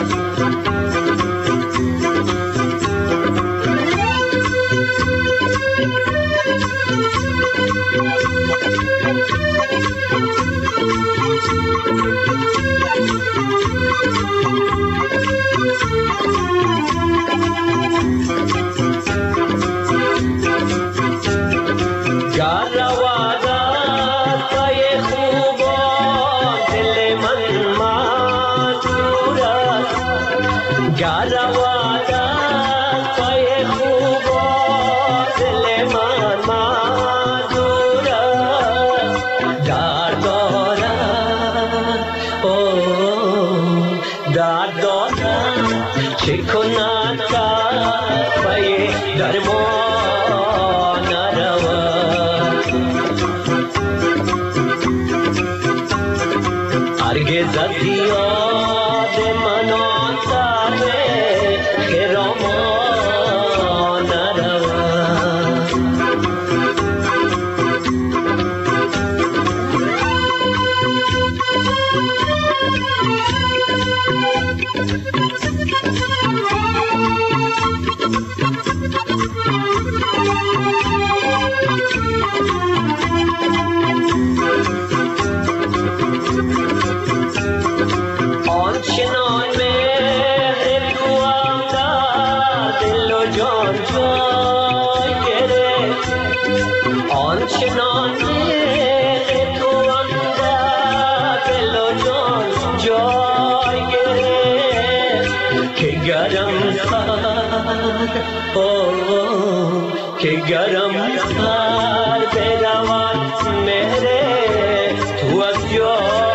که گرم سر بروان مهره تو از جا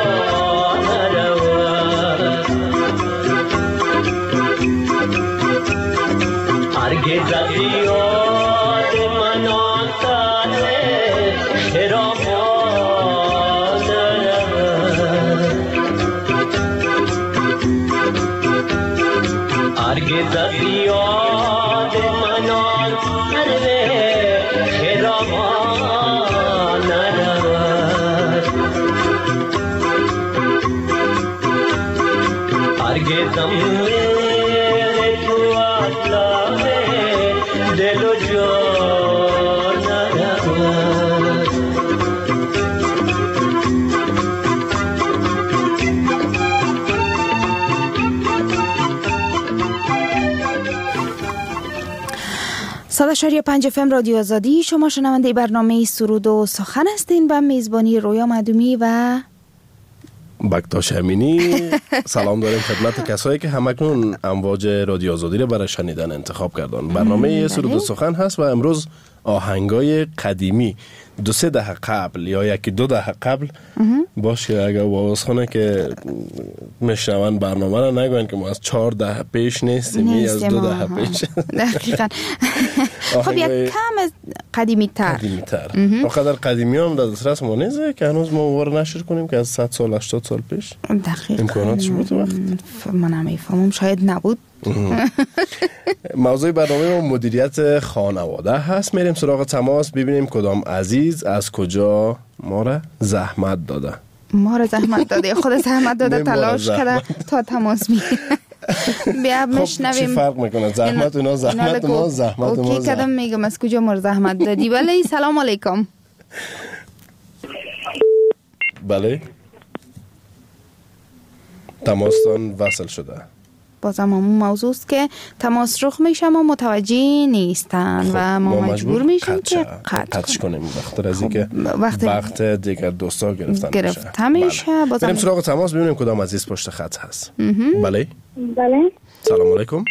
نرود. هرگز از یاد من آن سر خرامان نرود. هرگز از یاد من آن سر صد 5 FM رادیو آزادی. شما شنونده برنامه سرود و سخن هستین و میزبانی رویا معدومی و بکتاش امینی. سلام داریم خدمت کسایی که همکنون امواج رادیو آزادی رو برای شنیدن انتخاب کردن. برنامه سرود و سخن هست و امروز آهنگای قدیمی 2-3 دهه قبل یا 1-2 دهه قبل باشه اگر واسخونه که میشنون برنامه رو نگوین که ما از 4 دهه پیش نیستیم، از 2 دهه پیش. دقیقاً. خب یک کم قدیمی تر آخه در قدیمی هم در دسترس ما نیست که هنوز ما وار نشر کنیم که از 100 سال 80 سال پیش دقیقاً امکاناتش بود وقت من نمیفهمم، شاید نبود. موضوع برنامه ما مدیریت خانواده هست. میریم سراغ تماس ببینیم کدام عزیز از کجا ما را زحمت داده. خود زحمت داده تلاش کرده تا تماس میگیره. بیا مشنویم. چی فرق میکنه زحمت اونا زحمت ما زحمت ما. اوکی کدام میگم از کجا ما زحمت دادی. بله سلام علیکم. بله تماستان وصل شده. بازم همون موضوع است که تماس رخ میشه ما متوجه نیستن و ما مجبور میشیم که قطع کنیم بخاطر از اینکه وقت دیگر دوستا گرفته میشه. بریم سراغ تماس ببینیم کدام عزیز پشت خط هست. بله سلام علیکم.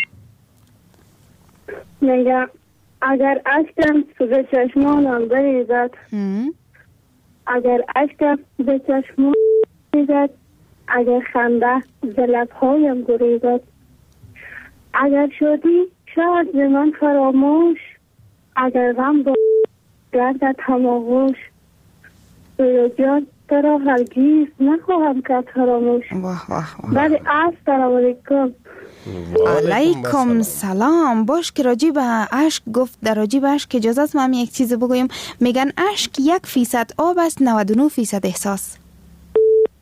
میگم اگر اشکم به چشمانم بریزد، اگر اشکم به چشمانم بریزد، اگر خنده ز لب‌هایم گریزد، اگر شدی شاید ز من فراموش، اگر غم با گردد هماغوش، رویا جان تو را هرگیز نخواهم کرد فراموش. بله السلام علیکم. علیکم سلام. باش که راجی به اشک گفت، در راجی به اشک اجازه است من یک چیز بگویم. میگن اشک 1% آب است 99% احساس.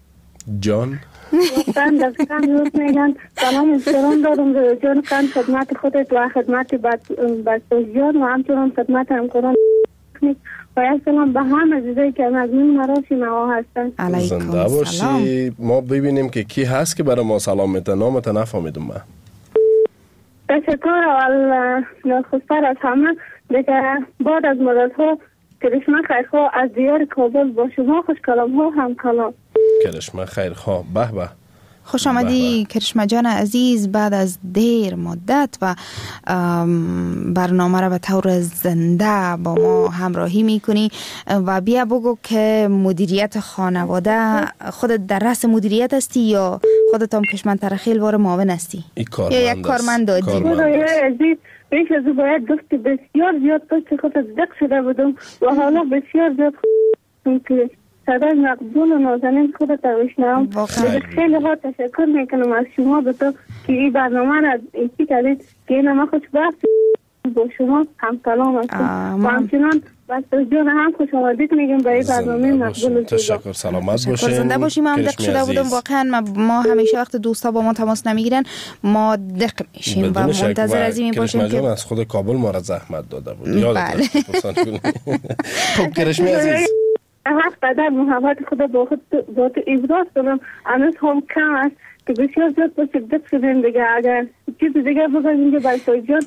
جان گفتن دقیقا روز میگن سلام احترام دارم جان کن خدمت خودت و خدمت بچه‌جان و همچنان خدمت همکاران و یک سلام به همه عزیزایی که مزمون مراشی نوا هستن. زنده باشی. ما ببینیم که کی هست که برای ما سلام میتن. نامت نفهمیدم من. تشکر اول نخستر از همه دیگه بعد از مدت ها کرشمه خیرخواه از دیار کابل با شما خوش کلام ها هم کلام. کرشمه خیرخواه به به. خوش آمدی کرشمه جان عزیز، بعد از دیر مدت و برنامه را به طور زنده با ما همراهی میکنی و بیا بگو که مدیریت خانواده خودت در رأس مدیریت هستی یا خودت هم کشمن ترخیل وار معاون هستی یا یک کارمند دادی؟ عزیز بیش از باید گفت که بسیار زیاد پشت خودت دق شده بودم و حالا بسیار زیاد که صدای مقبول و نازنین خودت بشنوم. خیلی ها تشکر میکنم از شما به تو که این برنامه را ایسی کردید که این ما خوش بخت با شما هم کلام هستم و همچنان بسته جان هم خوش آمدید میگم به این برنامه مقبول. تشکر، سلامت باشین. زنده باشیم. هم دق شده بودم واقعا. ما همیشه وقت دوستا با ما تماس نمیگیرن ما دق میشیم و منتظر از این باشیم که از خود کابل ما را زحمت داده بود. یادت خب کرشمه عزیز حق قدر محبت خدا با تو ابراز کنم. هنوز هم کم است که بسیار زیاد باشه دق شدیم دیگه. اگر چیز دیگه بگم اینجا برای جان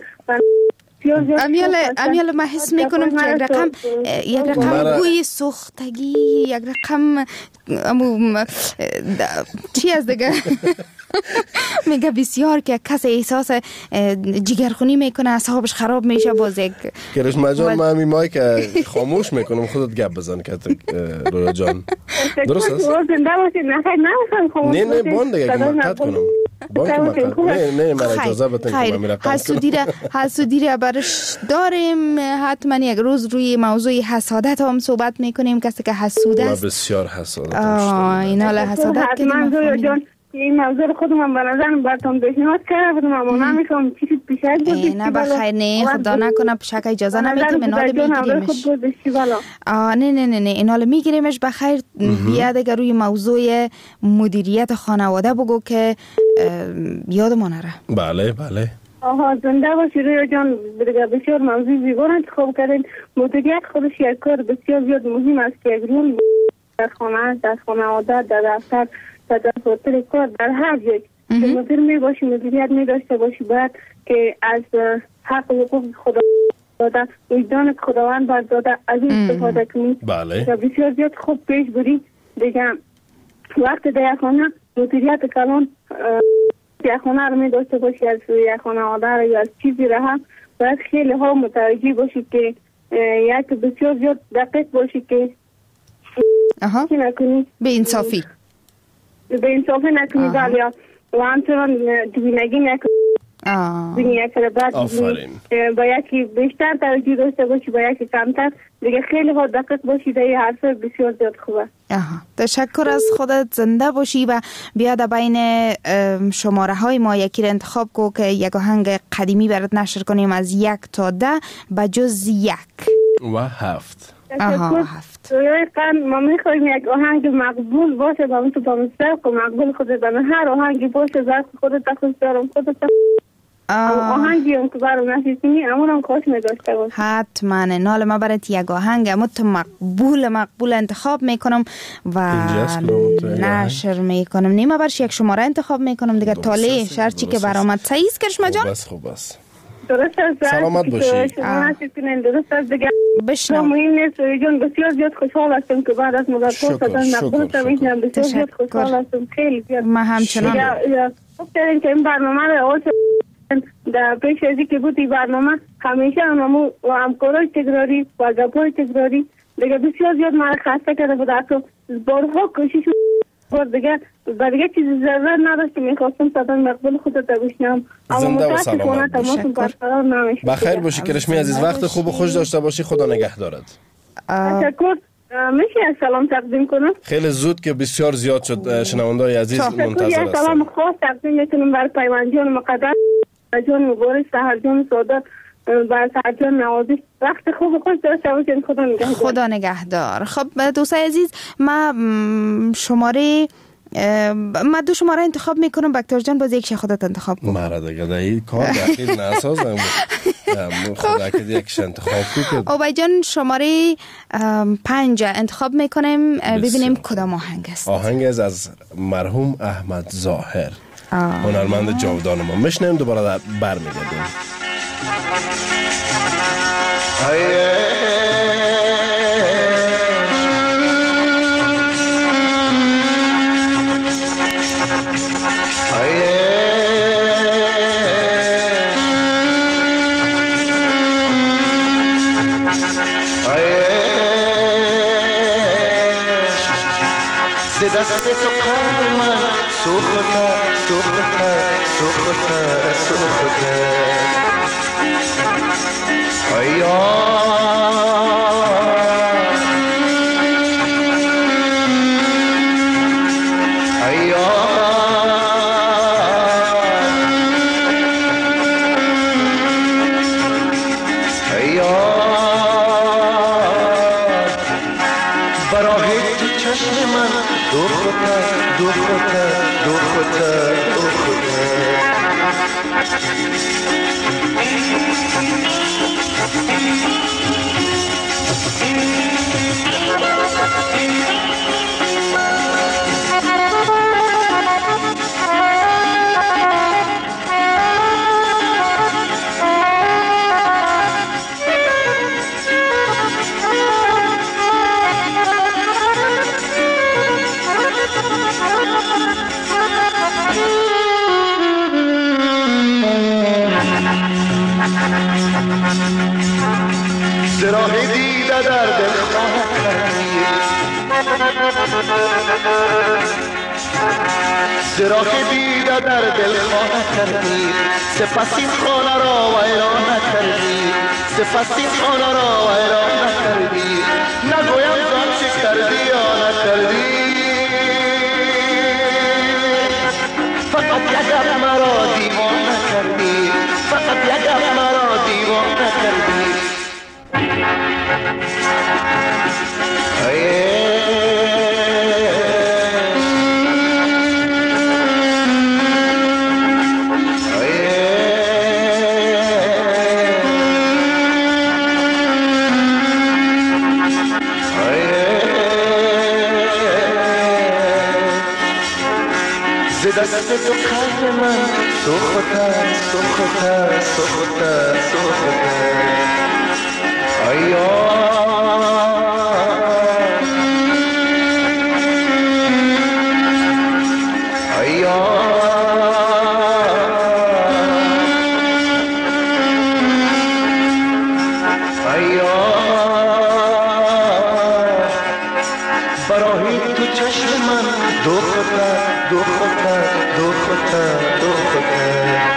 امیال ما حس میکنم که یک رقم گوی سوختگی، یک رقم چی از دیگه میگه بسیار که کس احساس جگرخونی میکنه، اعصابش خراب میشه. باز یک کرشمه جان من همین مایک خاموش میکنم خودت گپ بزن که رویا جان درست است؟ نه بان دیگه که مقطع کنم نه من اجازه بتن که من حسودی را برش داریم. حتما یک روز روی موضوع حسادت هم صحبت میکنیم. کسی که حسود است بسیار حسادت اینا له حسادت که این موضوع خودم به نظرم براتون پیشنهاد کرده بودم اما نمی‌فهمم چی پیش بود. نه بخیر، نه خدا نکنه شک اجازه نمیدیم. اینال میگیریمش. نه اینال میگیریمش بخیر. بیا دیگه روی موضوع مدیریت خانواده بگو که یادمون نره. بله آها زنده باشی رویا جان. بسیار موضوع زیبا انتخاب کردین. مدیریت خودش یک کار بسیار زیاد مهم است که یک رول در خانه، در خانواده، در دفتر، در دفتر کار، در هر جای که مدیر می باشی، مدیریت می داشته باشی، باید که از حق و حقوق خدا داده وجدان خداوند بر داده از این استفاده کنی. بله. و بسیار زیاد خوب پیش بری دیگه. وقت در خانه مدیریت کلان یک خانه رو می داشته باشی، از یک خانواده رو یا از چیزی رو هم باید خیلی ها متوجه باشی که یک بسیار زیاد دقیق باشی که چی نکنی به انصافی نکنی. بله و همچنان دوینگی نکنی. با یکی بیشتر توجه داشته باشی، با یکی کمتر دیگه. خیلی ها دقیق باشی. در این حرف بسیار زیاد خوبه. تشکر از خودت. زنده باشی و بیا در بین شماره های ما یکی رو انتخاب کو که یک آهنگ قدیمی برات نشر کنیم از 1 تا 10 بجز 1 و 7. 7 رویای قرن ما میخواییم یک آهنگ مقبول باشه با تو با مستق و مقبول خودت بنا هر آهنگی باشه ذات خودت خوش دارم خودت آهنگی هم که برام نشیدنی امون هم خوش میداشته باشه. حتما نال ما برات یک آهنگ اما تو مقبول انتخاب میکنم و نشر میکنم. نیمه برش یک شماره انتخاب میکنم دیگه. تاله شرچی که برامد سعیز کرشمه جان. خوب است. درست است. سلامت باشی. شما نشید کنین. درست است دیگه. بشنو. مهم نیست جون. بسیار زیاد خوشحال هستم که بعد از مدت ها صدای مقبول تمیشنم. بسیار زیاد خوشحال هستم. خیلی زیاد. من همچنان. خوب کردین که این برنامه رو در پیش ازی که بود این برنامه همیشه هممون و همکارای تکراری و گپای تکراری دیگه بسیار زیاد من خسته کرده بود. حتی بارها کوشش بار دیگه چیزی ضرورت نداشت که میخواستم صدای مقبول خودت بشنم اما متاسفانه تماسم برقرار نمیشه. بخیر باشی کرشمه عزیز. وقت خوب و خوش داشته باشی. خدا نگه دارد. تشکر. میشه سلام تقدیم کنم؟ خیلی زود که بسیار زیاد شد. شنونده‌های عزیز منتظر هستن. سلام خاص تقدیم میکنم برای پیوندیان مقدس جان مبارک سحر جان سعادت بر سحر جان نوازش. وقت خوب خوش داشته باشین. خدا نگهدار. خدا نگهدار. خب دوستای عزیز ما شماره من دو شماره انتخاب میکنم. بکتر جان باز یک خودت انتخاب کن. مرا دیگه دایی کار دقیق ناسازم. خدا که یکش انتخاب کنید. اوبای جان شماره 5 انتخاب میکنیم. ببینیم کدام آهنگ است. آهنگ از مرحوم احمد ظاهر، هنرمند جاودان ما. میشنیم دوباره برمیگردیم. دست تو قلب من سوخته سوخته سوخته سوخته آیا آیا آیا برای تو چشم من دوخته دوخته دوخته دوخته زراحی دیده در دل خانه کردی زراحی دیده در دل خانه کردی سپس این خانه را ویران نکردی سپس این خانه را ویران نکردی نگویم زن چی کردی یا نکردی فقط یکم مرا دیوانه کردی فقط یکم مرا دیوانه کردی دست تو قلب من سوخته سوخته سوخته سوخته آیا آیا آیا برای تو چشم من دوخته دوخته دوخته دوخته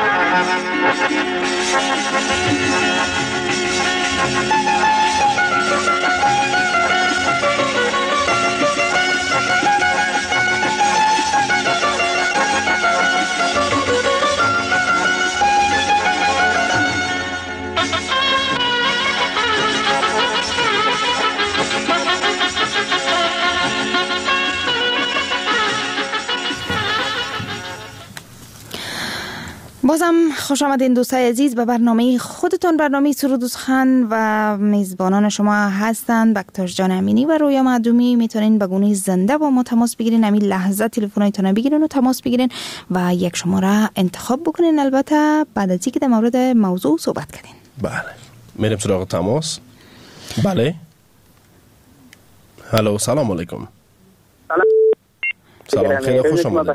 بازم خوش آمدین دوستای عزیز به برنامه خودتون. برنامه سرود و سخن و میزبانان شما هستند بکتر جان امینی و رویا معدومی. میتونین به گونه زنده با ما تماس بگیرین، همین لحظه تلفن‌هایتون بگیرین و تماس بگیرین و یک شماره انتخاب بکنین، البته بعد از اینکه در مورد موضوع صحبت کردین. بله میریم سراغ تماس. بله هلو سلام علیکم. سلام خیلی خوش آمدید.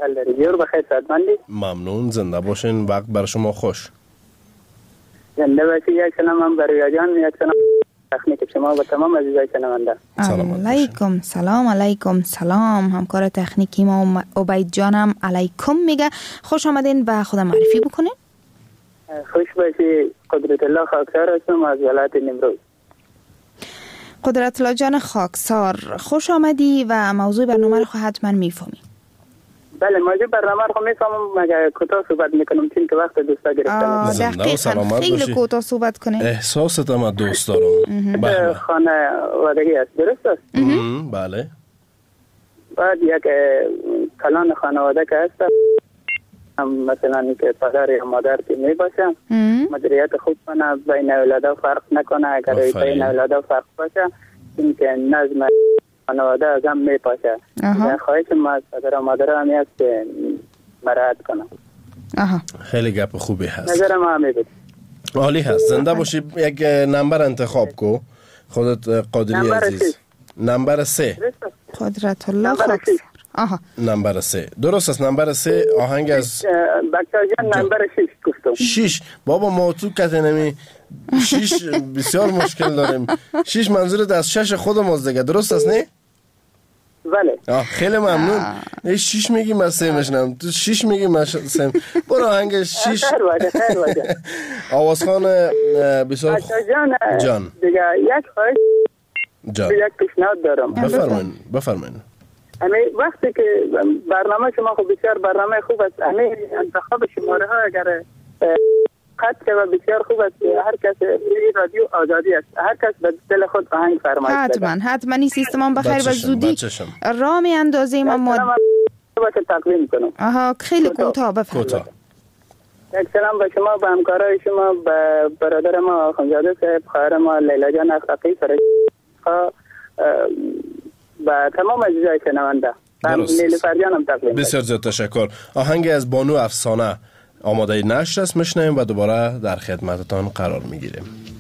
ممنون، زنده باشین، وقت بر شما خوش. زنده باشی. یک سلام هم برای جان، یک سلام تکنیک شما و تمام عزیزای شنونده. علیکم سلام. علیکم سلام. همکار تکنیکی ما عبید جانم علیکم میگه. خوش آمدین و خود معرفی بکنین. خوش باشی. قدرت الله خاکسار هستم از ولایت نیمروز. قدرت الله جان خاکسار خوش آمدی و موضوع برنامه رو حتما میفهمی. بله موضوع برنامه رو میفهمم، مگر کوتاه صحبت میکنم چون که وقت دوستا گرفتم. دقیقاً خیلی کوتاه صحبت کنه. احساست هم دوست دارم. خانه وادگی است، درست است؟ بله. بعد یک کلان خانواده که هست، مثلا که پدر یا مادر که می باشه مدیریت خوب کنه، بین اولادا فرق نکنه. اگر بین اولادا فرق باشه این که نظم خانواده از هم می پاشه. خواهش ما از پدر و مادر همی هست که مراعات کنه. خیلی گپ خوبی هست. نظر ما همی بود. عالی هست. زنده باشی. یک نمبر انتخاب کو خودت قادری عزیز. نمبر 3. قدرت الله خاک. نمبر 3 درست است. نمبر 3 آهنگ از بچه جان نمبر 6 گفتم. 6 بابا ما تو کتنمی 6 بسیار مشکل داریم. 6 منظورت از 6 خودمون دیگه درست است نه؟ بله. خیلی ممنون. 6 میگی من 3 میشنم، تو 6 میگی من 3. برو آهنگ 6. خیر باشه. آوازخوان بسیار جان دیگه یک خواهش یک پیشنهاد دارم. بفرمایید. وقتی که برنامه شما خب بسیار برنامه خوب است، انتخاب شماره ها اگر خط که بسیار خوب است، هر کس رادیو آزادی است، هر کس به دل خود آهنگ فرمایید. حتما این سیستم بخیر و زودی راه می اندازیم. اما باشه تقدیم کنم. خیلی کوتاه بفرمایید. یک سلام به شما، به همکارای شما، به برادر ما خانزاده صاحب، خواهر ما لیلا جان افقی، فرشته، با تمام عزیزای شنونده. نیلوفر جانم تقدیم. بسیار زیاد تشکر. آهنگ از بانو افسانه آماده نشر است، میشنویم و دوباره در خدمتتان قرار میگیریم.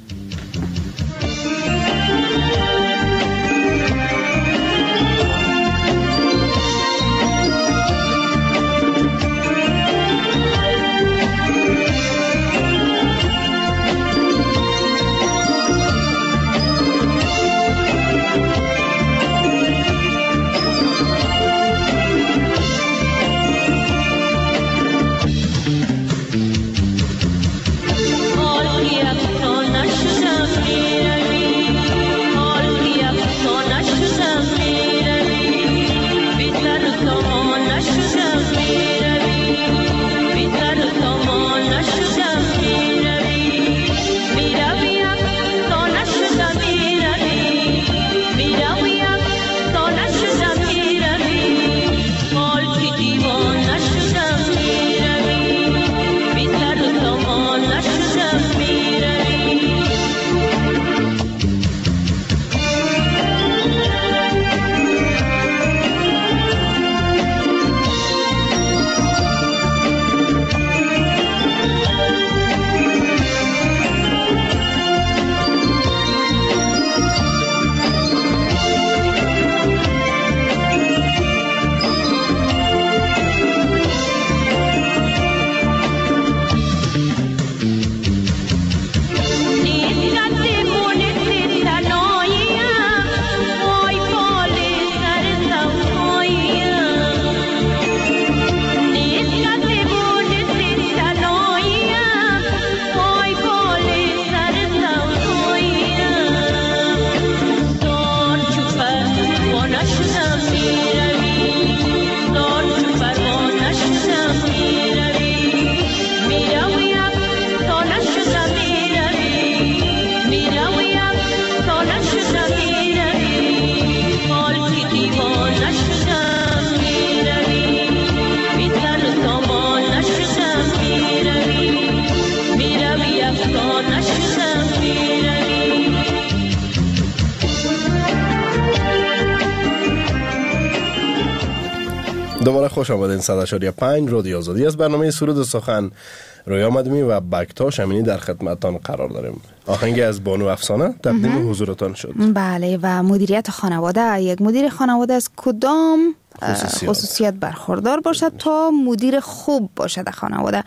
دوباره خوش آمدین. 100.5 رادیو آزادی از برنامه سرود و سخن روی آمدمی و بکتا شمینی در خدمتتان قرار داریم. آهنگ از بانو افسانه تقدیم حضورتان شد. بله. و مدیریت خانواده، یک مدیر خانواده از کدام خصوصیت برخوردار باشد تا مدیر خوب باشد در خانواده؟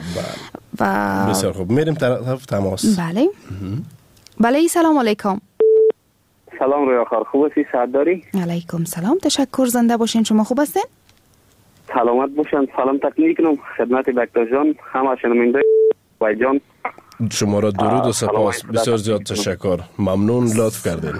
و بسیار خوب. میریم طرف تماس. بله سلام علیکم. سلام روی آخر، خوب هستی؟ سعد داری؟ علیکم سلام، تشکر. زنده باشین. شما خوب هستین؟ سلامت باشن. سلام تقدیم کنم خدمت بکتا جان، همه شنونده و جان. شما را درود و سپاس. بسیار زیاد تشکر. ممنون لطف کردین.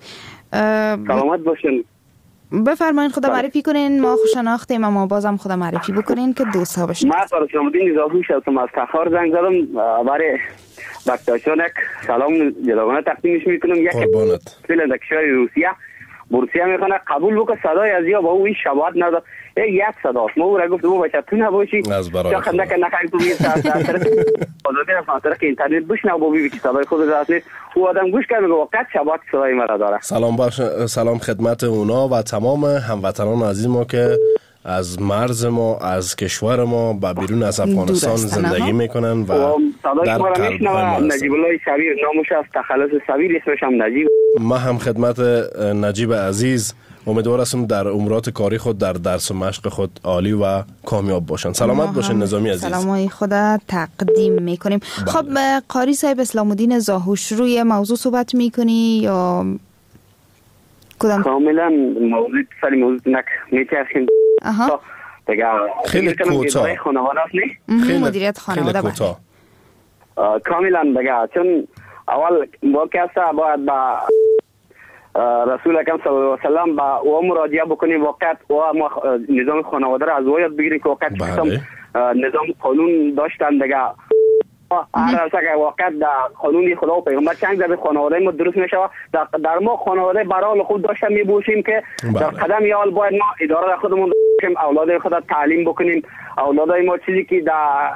سلامت باشین. بفرمایید خدا معرفی کنین. ما خوشناختیم اما بازم خدا معرفی بکنین که دوستا باشین. ما فرشامدین اضافی شدم از تخار زنگ زدم برای بکتا جان. یک سلام جداگانه تقدیمش میکنم. یک فیلندکشای روسیه بورسیه میخونه قبول بکنه صدای از یا با او شباهت نداره یک صداست. ما او را گفت او بچه تو نباشی چه خنده که نکنی تو بیر طرف آزادی رفت طرف که اینترنت بشنه و با بیبی که صدای خود راست نیست او آدم گوش کرد میگه واقعا شباهت صدای مرا داره. سلام خدمت اونا و تمام هموطنان عزیز ما که از مرز ما از کشور ما با بیرون از افغانستان زندگی میکنن و در قلب ما نجیب الله شبیر نامش از تخلص شبیر اسمش هم نجیب. ما هم خدمت نجیب عزیز امیدوار هستم در امورات کاری خود در درس و مشق خود عالی و کامیاب باشن. سلامت باشن نظامی عزیز. سلامای خدا تقدیم میکنیم. خب قاری صاحب اسلام الدین زاهوش روی موضوع صحبت میکنی یا کدام؟ کاملا موضوع سری موضوع نک میترخیم دیگه خیلی کوتاه خیلی مدیریت خانواده کوتاه کاملا دیگه چون اول با کسا باید با رسول اکرم صلی الله علیه و سلم با او مراجعه بکنیم وقت او نظام خانواده را از او یاد بگیریم که وقت نظام قانون داشتن دیگه هر از که وقت در قانون خدا و پیغمبر چند در خانواده ما درست میشه در ما خانواده برای خود داشته میبوشیم که در قدم یال باید ما اداره خودمون داشتیم اولاد خود تعلیم بکنیم اولادای ما چیزی که در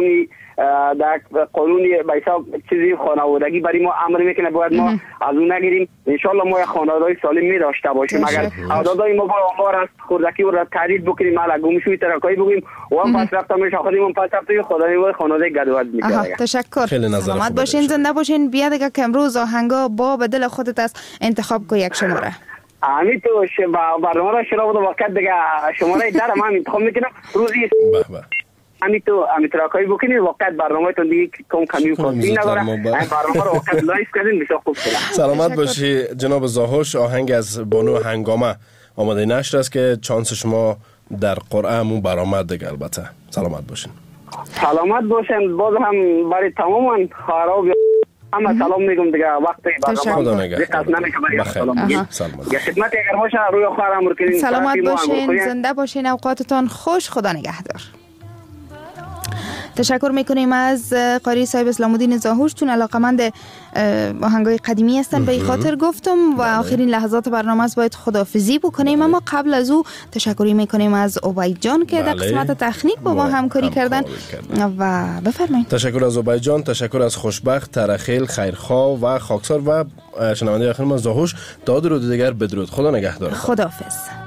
قانونی به حساب چیزی خانوادگی برای ما امر میکنه باید ما از اون نگیریم. ان شاء الله ما خانواده سالم می داشته باشیم. اگر اولادای ما با از خوردگی و تعریف بکنیم علا گمشوی ترکایی بگیم و هم پس رفتم میشه خودمون پس رفتیم خدای خانواده گدوات میکنه. تشکر. سلامت باشین زنده باشین. بیا دیگه که امروز آهنگا با به دل خودت است انتخاب کو یک شماره. امی تو برنامه را شروع بود وقت دیگه شماره در من انتخاب میکنم روزی امی تراکایی بکنید وقت برنامه تون دیگه کمی کافی نداره برنامه رو وقت لایف کردین بسیار خوب شده. سلامت باشی جناب زاهوش. آهنگ از بانو هنگامه آماده نشر است که چانس شما در قرعه همون برآمد دیگه. البته سلامت باشین. سلامت باشین. باز هم برای تمام خراب همه سلام میگم دیگه وقتی برنامه دقت نمیکنه سلام میگم. یا خدمت اگر باشه روی خارم رو کنین. سلامت باشین زنده باشین اوقاتتان خوش. خدا نگهدار. تشکر میکنیم از قاری صاحب اسلام الدین زاهوش چون علاقمند آهنگای قدیمی هستن به این خاطر گفتم و آخرین لحظات برنامه است باید خداحافظی بکنیم اما قبل از او تشکری میکنیم از عبید جان که در قسمت تکنیک با ما همکاری کردن و بفرمایید. تشکر از عبید جان، تشکر از خوشبخت، ترخیل، خیرخواه و خاکسار و شنونده آخر ما زاهوش. تا درود دیگر بدرود. خدا نگهدار. خداحافظ.